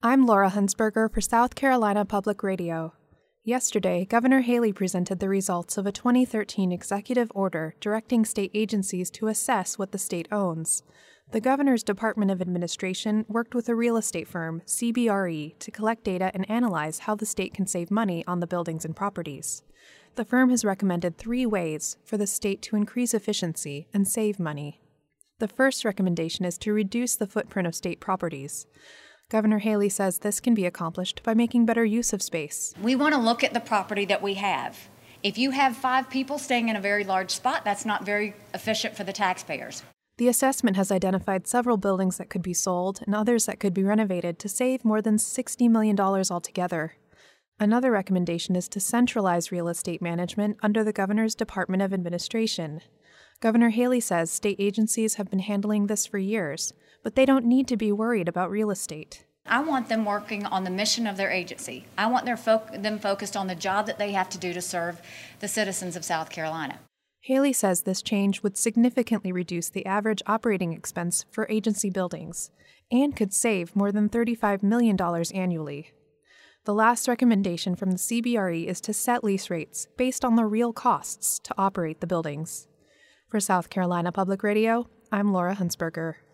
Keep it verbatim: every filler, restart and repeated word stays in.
I'm Laura Hunsberger for South Carolina Public Radio. Yesterday, Governor Haley presented the results of a twenty thirteen executive order directing state agencies to assess what the state owns. The governor's Department of Administration worked with a real estate firm, C B R E, to collect data and analyze how the state can save money on the buildings and properties. The firm has recommended three ways for the state to increase efficiency and save money. The first recommendation is to reduce the footprint of state properties. Governor Haley says this can be accomplished by making better use of space. We want to look at the property that we have. If you have five people staying in a very large spot, that's not very efficient for the taxpayers. The assessment has identified several buildings that could be sold and others that could be renovated to save more than sixty million dollars altogether. Another recommendation is to centralize real estate management under the governor's Department of Administration. Governor Haley says state agencies have been handling this for years, but they don't need to be worried about real estate. I want them working on the mission of their agency. I want their fo- them focused on the job that they have to do to serve the citizens of South Carolina. Haley says this change would significantly reduce the average operating expense for agency buildings and could save more than thirty-five million dollars annually. The last recommendation from the C B R E is to set lease rates based on the real costs to operate the buildings. For South Carolina Public Radio, I'm Laura Hunsberger.